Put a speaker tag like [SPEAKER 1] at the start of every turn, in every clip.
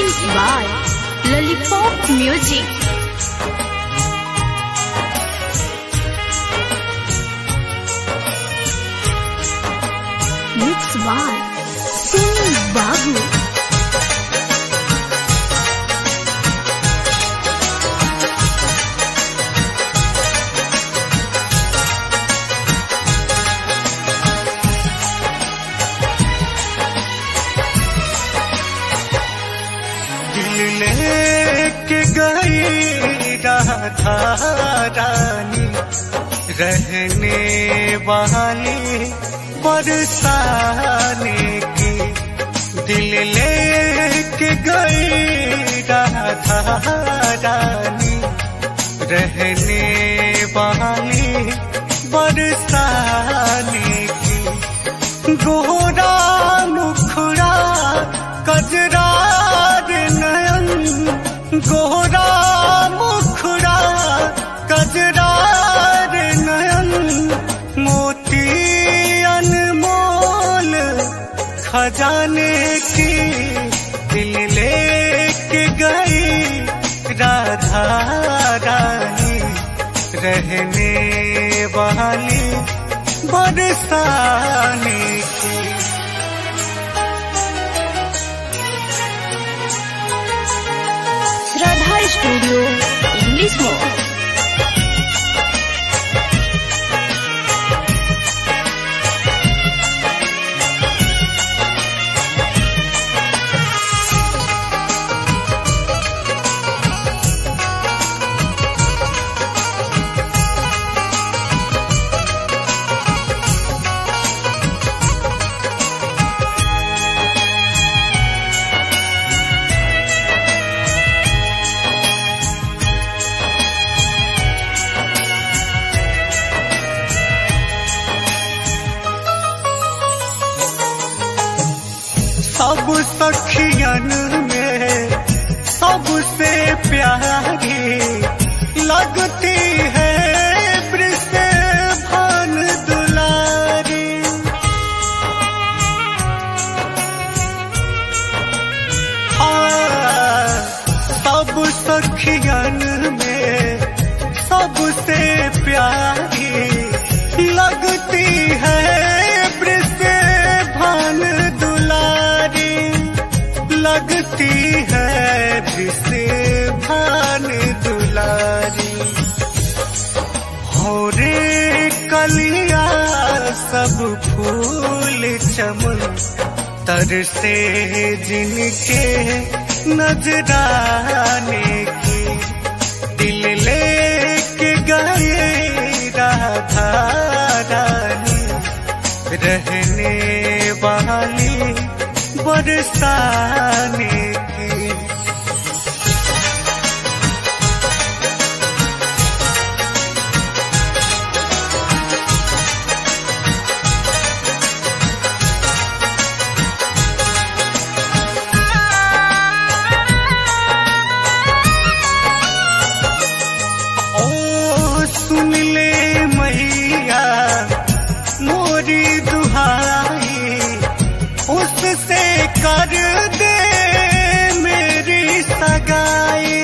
[SPEAKER 1] by Lollipop Music. Mixed by Sonu Babu.
[SPEAKER 2] लेके गई राधा रानी रहने वाली बरसाने की। दिल लेके गई राधा रानी रहने वाली बरसाने की। गोरा मुखड़ा कजरा गोरा मुखड़ा कजरार नयन मोती अनमोल खजाने की। दिल लेके गई राधा रानी रहने वाली बरसाने की।
[SPEAKER 1] Radha Studio English Mode.
[SPEAKER 2] सब सखियन में सबसे प्यारी लगती है वृषभान दुलारी। सब सखियन में सबसे प्यारी लगती है वृषभान दुलारी। लगती है वृषभान दुलारी। भोरे कलिया सब फूल चमन तरसे जिनके नजराने की। दिल लेके गए राधा रानी रहने वाली बरसाने की। ओ सुन ले मैया मोरी दुहाई उससे कर दे मेरी सगाई।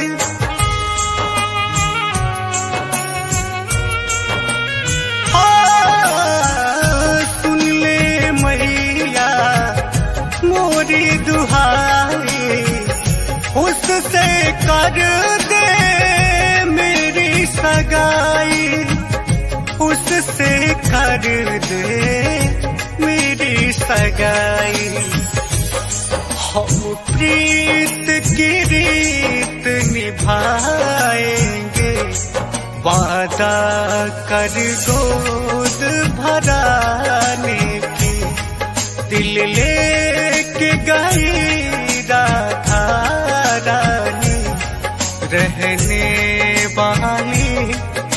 [SPEAKER 2] सुन ले मैया मोरी दुहाई उससे कर दे मेरी सगाई। उससे कर दे मेरी सगाई। हम प्रीत की रीत निभाएंगे वादा कर गोद भराने की। दिल लेके गई राधा रानी रहने वाली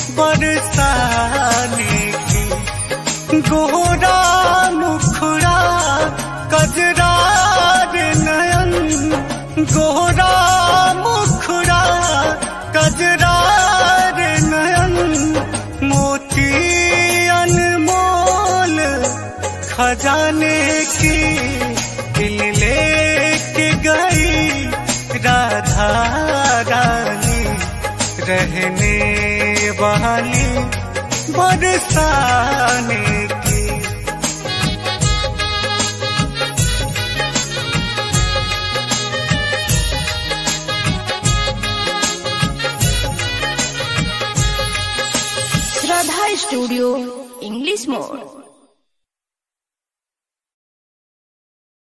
[SPEAKER 2] बरसाने की। गोरा मुखड़ा कजरार नयन गोरा मुखड़ा कजरार नयन मोती अनमोल खजाने की। दिल लेके गई राधा रानी रहने वाली बरसाने की।
[SPEAKER 1] Radha Studio English Mode.